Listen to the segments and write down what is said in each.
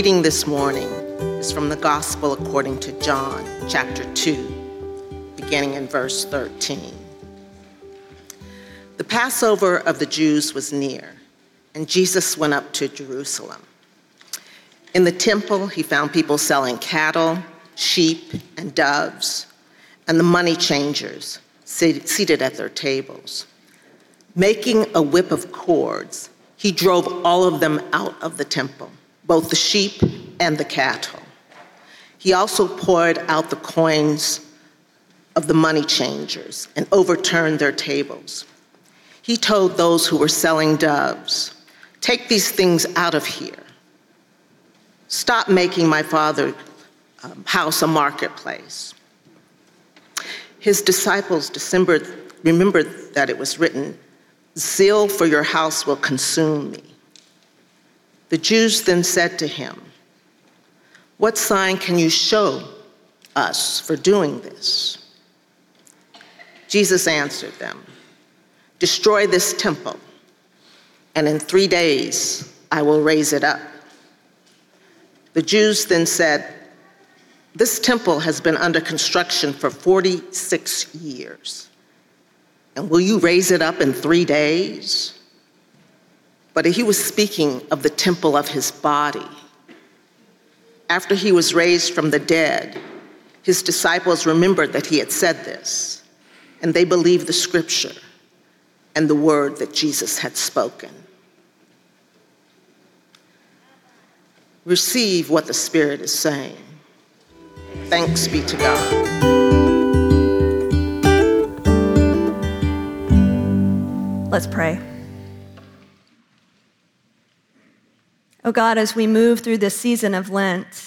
reading this morning is from the Gospel according to John, chapter 2, beginning in verse 13. The Passover of the Jews was near, and Jesus went up to Jerusalem. In the temple, he found people selling cattle, sheep, and doves, and the money changers seated at their tables. Making a whip of cords, he drove all of them out of the temple, both the sheep and the cattle. He also poured out the coins of the money changers and overturned their tables. He told those who were selling doves, "Take these things out of here. Stop making my Father's house a marketplace." His disciples remembered that it was written, "Zeal for your house will consume me." The Jews then said to him, "What sign can you show us for doing this?" Jesus answered them, "Destroy this temple, and in 3 days I will raise it up." The Jews then said, "This temple has been under construction for 46 years. And will you raise it up in 3 days?" But he was speaking of the temple of his body. After he was raised from the dead, his disciples remembered that he had said this, and they believed the scripture and the word that Jesus had spoken. Receive what the Spirit is saying. Thanks be to God. Let's pray. Oh God, as we move through this season of Lent,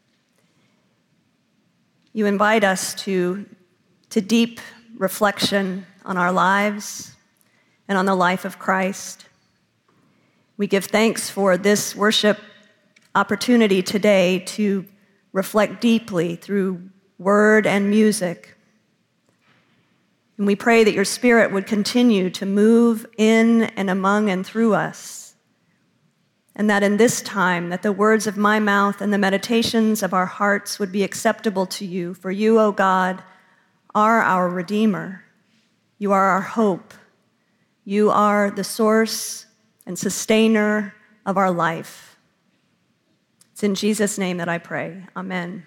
you invite us to deep reflection on our lives and on the life of Christ. We give thanks for this worship opportunity today to reflect deeply through word and music. And we pray that your Spirit would continue to move in and among and through us. And that in this time, that the words of my mouth and the meditations of our hearts would be acceptable to you. For you, O God, are our Redeemer. You are our hope. You are the source and sustainer of our life. It's in Jesus' name that I pray. Amen.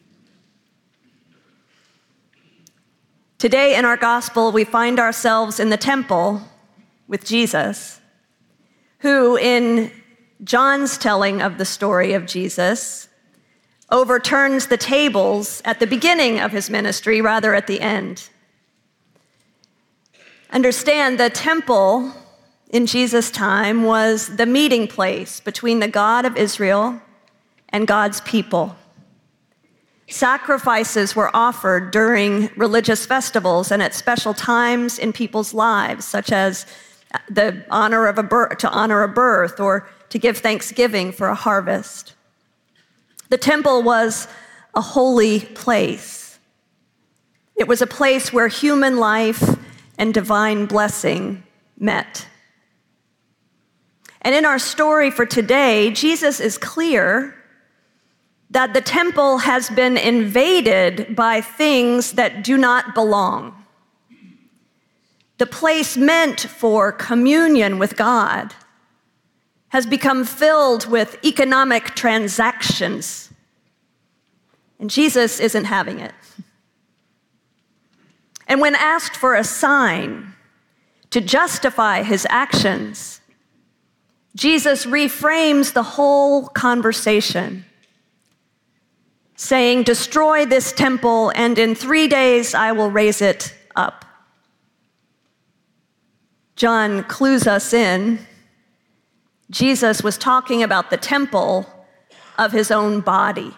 Today in our gospel, we find ourselves in the temple with Jesus, who in John's telling of the story of Jesus overturns the tables at the beginning of his ministry, rather at the end. Understand, the temple in Jesus' time was the meeting place between the God of Israel and God's people. Sacrifices were offered during religious festivals and at special times in people's lives, such as to honor a birth or to give thanksgiving for a harvest. The temple was a holy place. It was a place where human life and divine blessing met. And in our story for today, Jesus is clear that the temple has been invaded by things that do not belong. The place meant for communion with God has become filled with economic transactions, and Jesus isn't having it. And when asked for a sign to justify his actions, Jesus reframes the whole conversation, saying, "Destroy this temple, and in 3 days I will raise it up." John clues us in. Jesus was talking about the temple of his own body.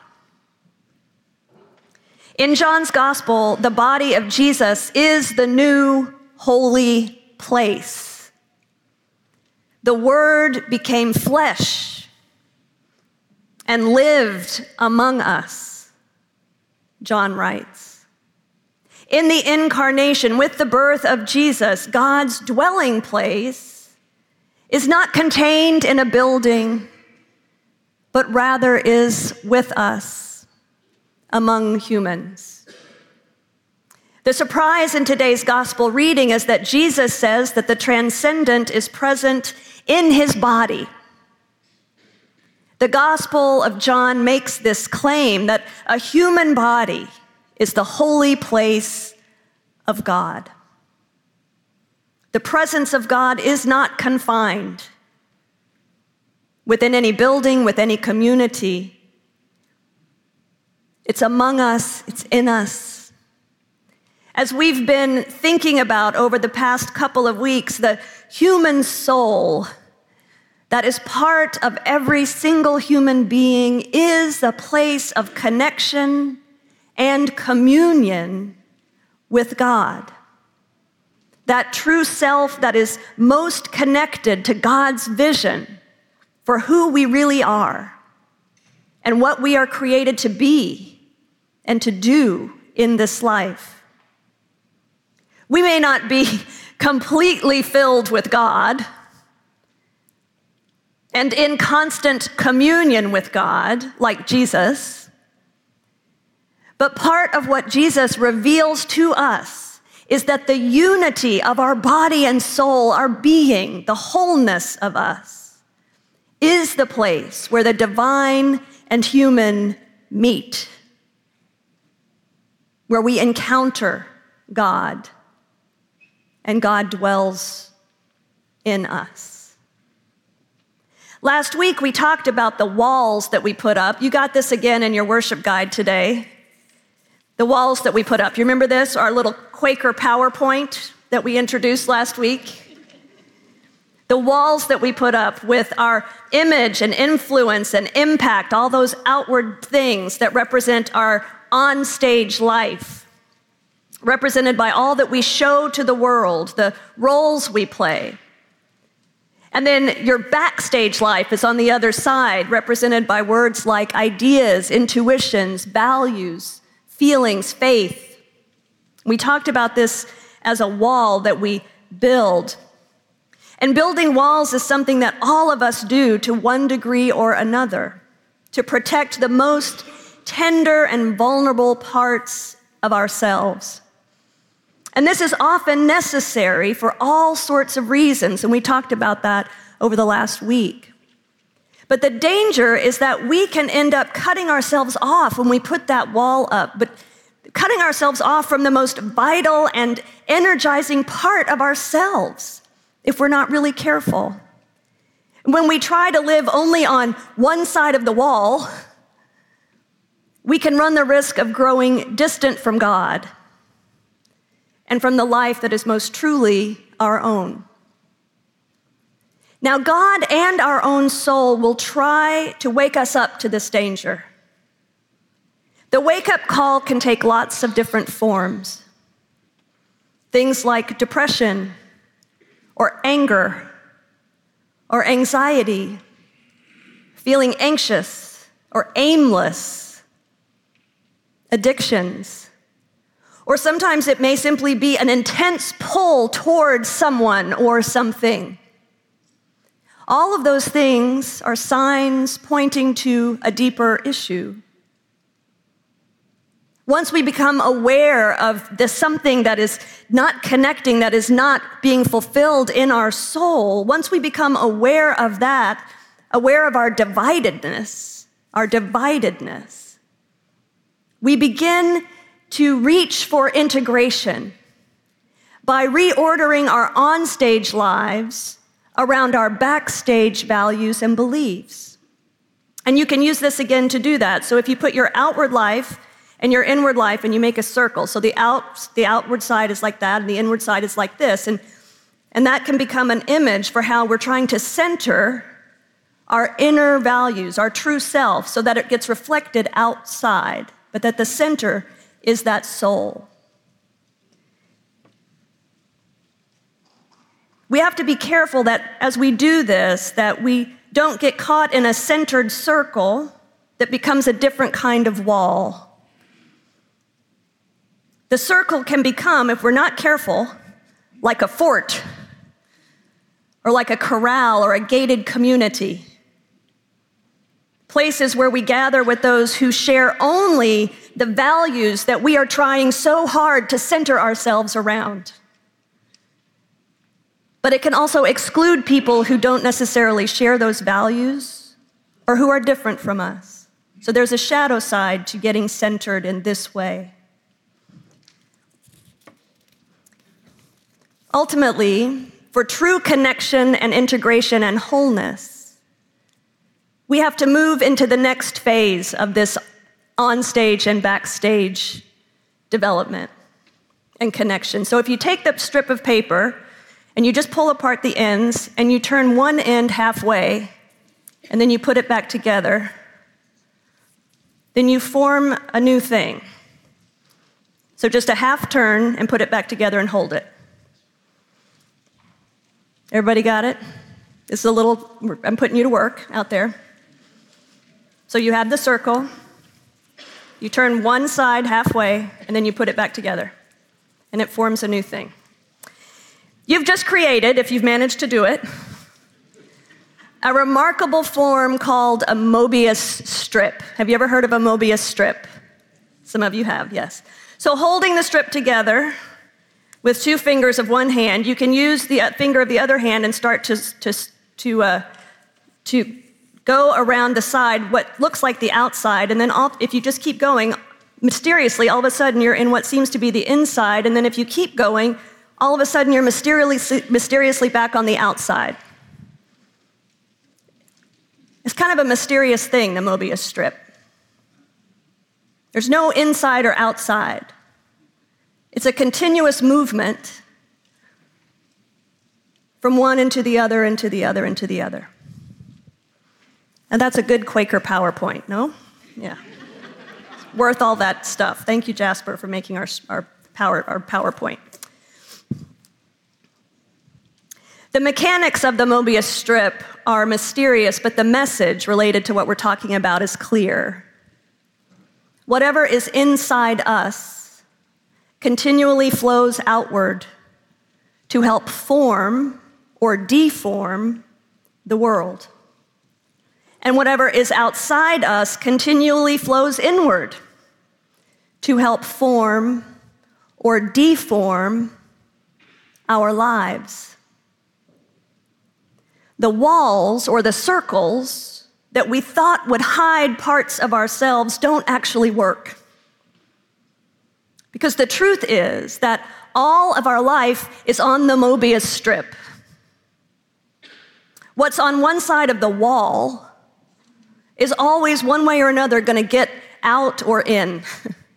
In John's gospel, the body of Jesus is the new holy place. The Word became flesh and lived among us, John writes. In the incarnation, with the birth of Jesus, God's dwelling place is not contained in a building but rather is with us among humans. The surprise in today's gospel reading is that Jesus says that the transcendent is present in his body. The Gospel of John makes this claim that a human body is the holy place of God. The presence of God is not confined within any building, with any community. It's among us, it's in us. As we've been thinking about over the past couple of weeks, the human soul that is part of every single human being is a place of connection and communion with God. That true self that is most connected to God's vision for who we really are and what we are created to be and to do in this life. We may not be completely filled with God and in constant communion with God, like Jesus, but part of what Jesus reveals to us is that the unity of our body and soul, our being, the wholeness of us, is the place where the divine and human meet, where we encounter God and God dwells in us. Last week, we talked about the walls that we put up. You got this again in your worship guide today. The walls that we put up. You remember this? Our little Quaker PowerPoint that we introduced last week? The walls that we put up with our image and influence and impact, all those outward things that represent our on-stage life, represented by all that we show to the world, the roles we play. And then your backstage life is on the other side, represented by words like ideas, intuitions, values, feelings, faith. We talked about this as a wall that we build. And building walls is something that all of us do to one degree or another, to protect the most tender and vulnerable parts of ourselves. And this is often necessary for all sorts of reasons, and we talked about that over the last week. But the danger is that we can end up cutting ourselves off when we put that wall up, but cutting ourselves off from the most vital and energizing part of ourselves if we're not really careful. When we try to live only on one side of the wall, we can run the risk of growing distant from God and from the life that is most truly our own. Now, God and our own soul will try to wake us up to this danger. The wake-up call can take lots of different forms. Things like depression, or anger, or anxiety, feeling anxious or aimless, addictions. Or sometimes it may simply be an intense pull towards someone or something. All of those things are signs pointing to a deeper issue. Once we become aware of the something that is not connecting, that is not being fulfilled in our soul, once we become aware of that, aware of our dividedness, we begin to reach for integration by reordering our onstage lives around our backstage values and beliefs. And you can use this again to do that. So if you put your outward life and your inward life and you make a circle, so the outward side is like that and the inward side is like this, and that can become an image for how we're trying to center our inner values, our true self, so that it gets reflected outside, but that the center is that soul. We have to be careful that as we do this, that we don't get caught in a centered circle that becomes a different kind of wall. The circle can become, if we're not careful, like a fort or like a corral or a gated community. places where we gather with those who share only the values that we are trying so hard to center ourselves around. But it can also exclude people who don't necessarily share those values or who are different from us. So there's a shadow side to getting centered in this way. Ultimately, for true connection and integration and wholeness, we have to move into the next phase of this onstage and backstage development and connection. So if you take the strip of paper and you just pull apart the ends and you turn one end halfway and then you put it back together, then you form a new thing. So just a half turn and put it back together and hold it. Everybody got it? This is a little, I'm putting you to work out there. So you have the circle, you turn one side halfway, and then you put it back together, and it forms a new thing. You've just created, if you've managed to do it, a remarkable form called a Mobius strip. Have you ever heard of a Mobius strip? Some of you have, yes. So holding the strip together with two fingers of one hand, you can use the finger of the other hand and start to go around the side, what looks like the outside, and then if you just keep going, mysteriously, all of a sudden you're in what seems to be the inside, and then if you keep going, all of a sudden you're mysteriously back on the outside. It's kind of a mysterious thing, the Mobius strip. There's no inside or outside. It's a continuous movement from one into the other, into the other, into the other. And that's a good Quaker PowerPoint, no? Yeah. It's worth all that stuff. Thank you, Jasper, for making our PowerPoint. The mechanics of the Mobius strip are mysterious, but the message related to what we're talking about is clear. Whatever is inside us continually flows outward to help form or deform the world. And whatever is outside us continually flows inward to help form or deform our lives. The walls or the circles that we thought would hide parts of ourselves don't actually work. Because the truth is that all of our life is on the Mobius strip. What's on one side of the wall is always one way or another going to get out or in,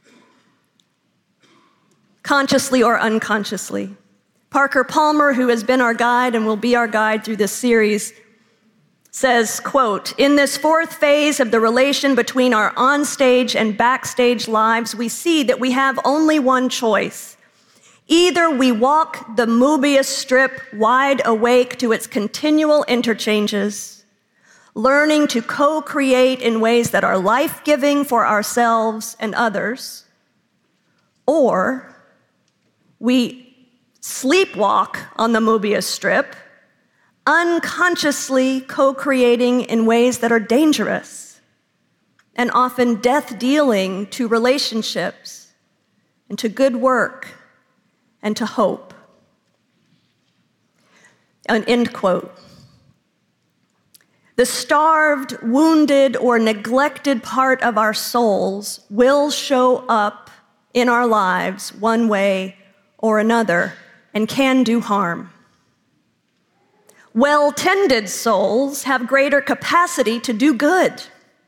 consciously or unconsciously. Parker Palmer, who has been our guide and will be our guide through this series, says, quote, "In this fourth phase of the relation between our onstage and backstage lives, we see that we have only one choice. Either we walk the Mobius strip wide awake to its continual interchanges, learning to co-create in ways that are life-giving for ourselves and others, or we sleepwalk on the Mobius strip, unconsciously co-creating in ways that are dangerous and often death-dealing to relationships and to good work and to hope." An end quote. The starved, wounded, or neglected part of our souls will show up in our lives one way or another and can do harm. Well-tended souls have greater capacity to do good.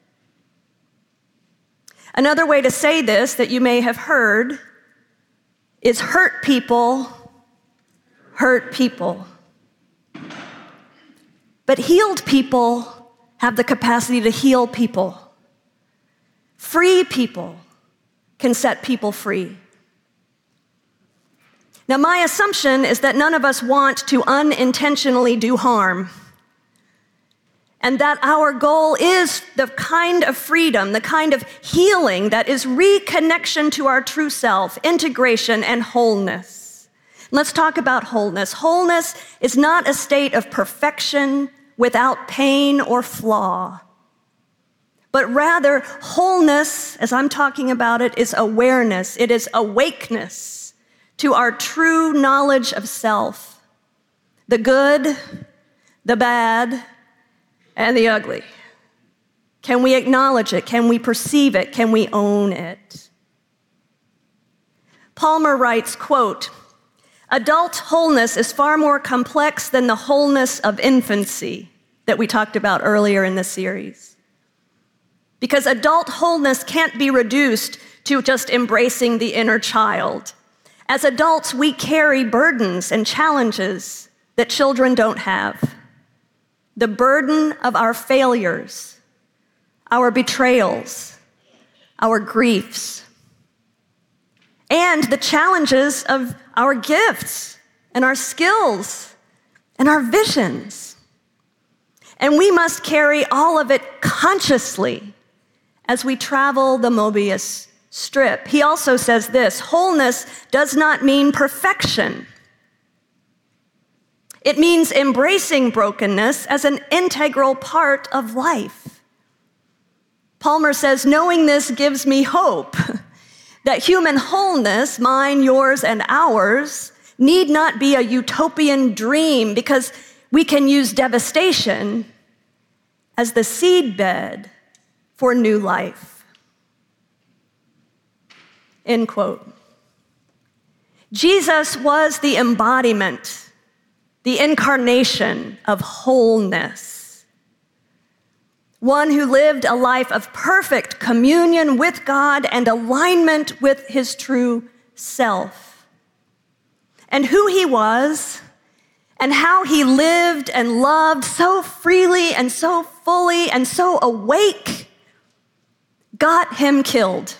Another way to say this that you may have heard is hurt people hurt people. But healed people have the capacity to heal people. Free people can set people free. Now, my assumption is that none of us want to unintentionally do harm, and that our goal is the kind of freedom, the kind of healing that is reconnection to our true self, integration, and wholeness. Let's talk about wholeness. Wholeness is not a state of perfection without pain or flaw. but rather wholeness, as I'm talking about it, is awareness. It is awakeness to our true knowledge of self, the good, the bad, and the ugly. Can we acknowledge it? Can we perceive it? Can we own it? Palmer writes, quote, "Adult wholeness is far more complex than the wholeness of infancy that we talked about earlier in this series. Because adult wholeness can't be reduced to just embracing the inner child. As adults, we carry burdens and challenges that children don't have. The burden of our failures, our betrayals, our griefs, and the challenges of our gifts and our skills and our visions. And we must carry all of it consciously as we travel the Mobius strip." He also says this, "Wholeness does not mean perfection. It means embracing brokenness as an integral part of life." Palmer says, "Knowing this gives me hope that human wholeness, mine, yours, and ours, need not be a utopian dream because we can use devastation as the seedbed for new life." End quote. Jesus was the embodiment, the incarnation of wholeness. One who lived a life of perfect communion with God and alignment with his true self. And who he was and how he lived and loved so freely and so fully and so awake got him killed.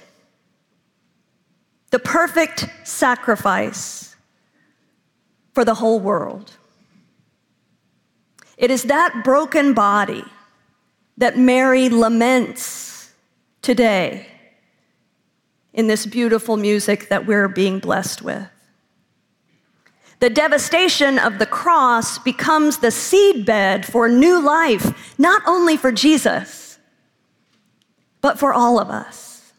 The perfect sacrifice for the whole world. It is that broken body that Mary laments today in this beautiful music that we're being blessed with. The devastation of the cross becomes the seedbed for new life, not only for Jesus, but for all of us.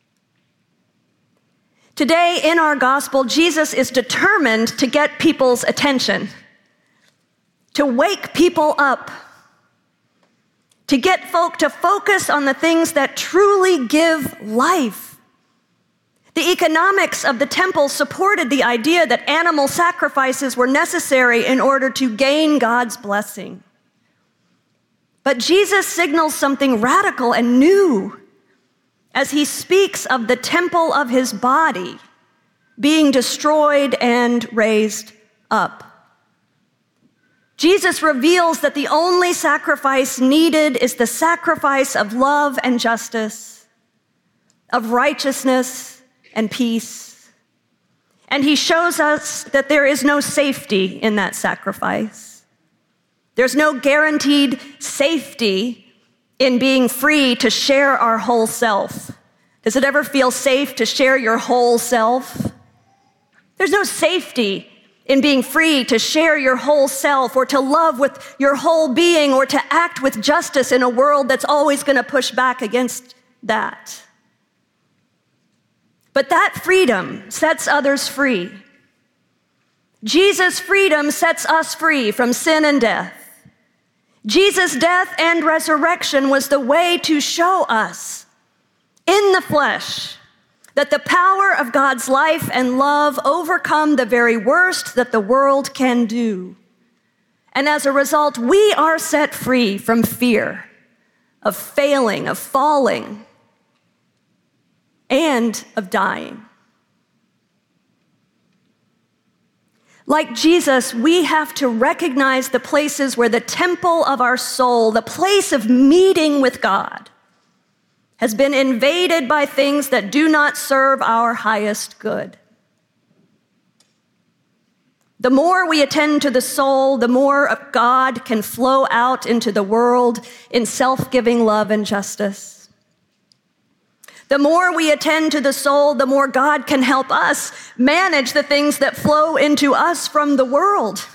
Today in our gospel, Jesus is determined to get people's attention, to wake people up, to get folk to focus on the things that truly give life. The economics of the temple supported the idea that animal sacrifices were necessary in order to gain God's blessing. But Jesus signals something radical and new as he speaks of the temple of his body being destroyed and raised up. Jesus reveals that the only sacrifice needed is the sacrifice of love and justice, of righteousness and peace. And he shows us that there is no safety in that sacrifice. There's no guaranteed safety in being free to share our whole self. Does it ever feel safe to share your whole self? There's no safety in being free to share your whole self or to love with your whole being or to act with justice in a world that's always going to push back against that. But that freedom sets others free. Jesus' freedom sets us free from sin and death. Jesus' death and resurrection was the way to show us in the flesh that the power of God's life and love overcome the very worst that the world can do. And as a result, we are set free from fear of failing, of falling, and of dying. Like Jesus, we have to recognize the places where the temple of our soul, the place of meeting with God, has been invaded by things that do not serve our highest good. The more we attend to the soul, the more of God can flow out into the world in self-giving love and justice. The more we attend to the soul, the more God can help us manage the things that flow into us from the world,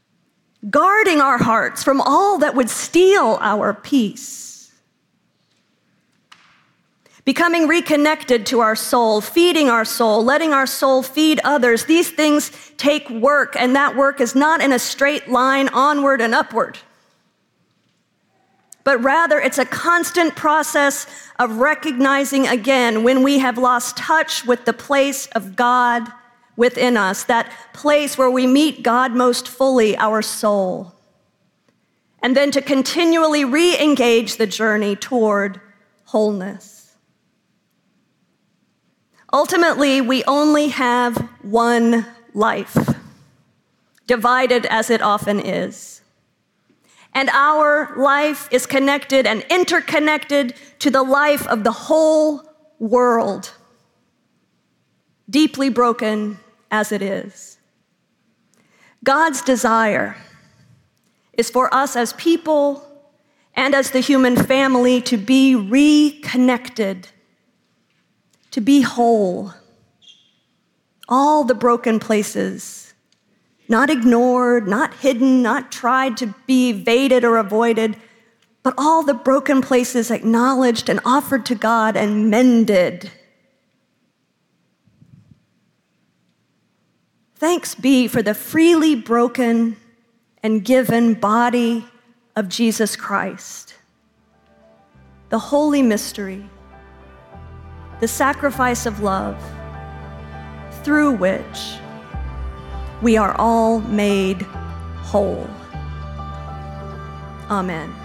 guarding our hearts from all that would steal our peace. Becoming reconnected to our soul, feeding our soul, letting our soul feed others. These things take work, and that work is not in a straight line onward and upward. But rather, it's a constant process of recognizing again when we have lost touch with the place of God within us, that place where we meet God most fully, our soul. And then to continually re-engage the journey toward wholeness. Ultimately, we only have one life, divided as it often is. And our life is connected and interconnected to the life of the whole world, deeply broken as it is. God's desire is for us as people and as the human family to be reconnected, to be whole. All the broken places, not ignored, not hidden, not tried to be evaded or avoided, but all the broken places acknowledged and offered to God and mended. Thanks be for the freely broken and given body of Jesus Christ, the holy mystery, the sacrifice of love, through which we are all made whole. Amen.